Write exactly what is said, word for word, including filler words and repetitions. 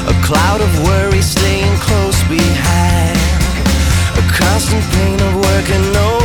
A cloud of worry staying close behind. A constant pain of working no